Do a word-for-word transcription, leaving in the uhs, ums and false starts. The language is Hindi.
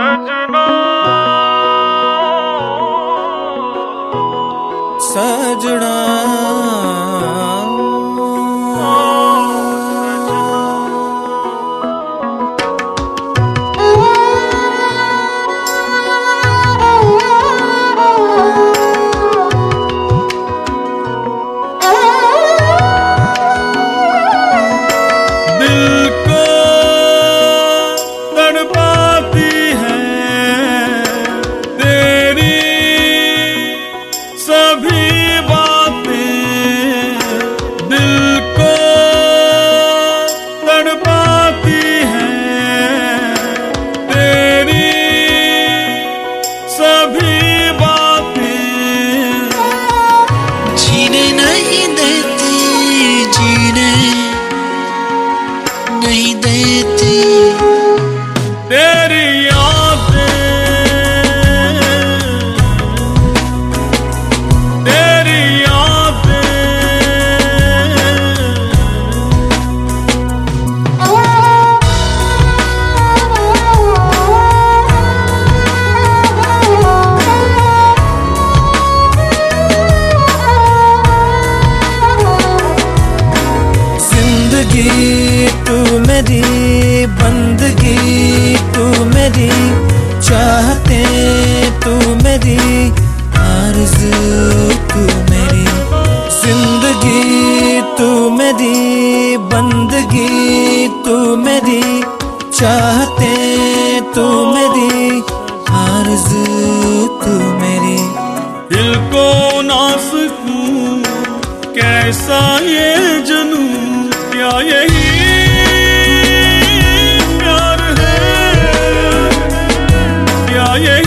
सजना नहीं देती तेरी यादें, तेरी यादें। जिंदगी तू मेरी, बंदगी तू मेरी, चाहते तू मेरी, आरज़ू तू मेरी। जिंदगी तू मेरी, बंदगी तू मेरी, चाहते तू मेरी, आरज़ू तू मेरी। दिल को ना सकूं कैसा ये जुनून, क्या यही प्यार है, क्या ये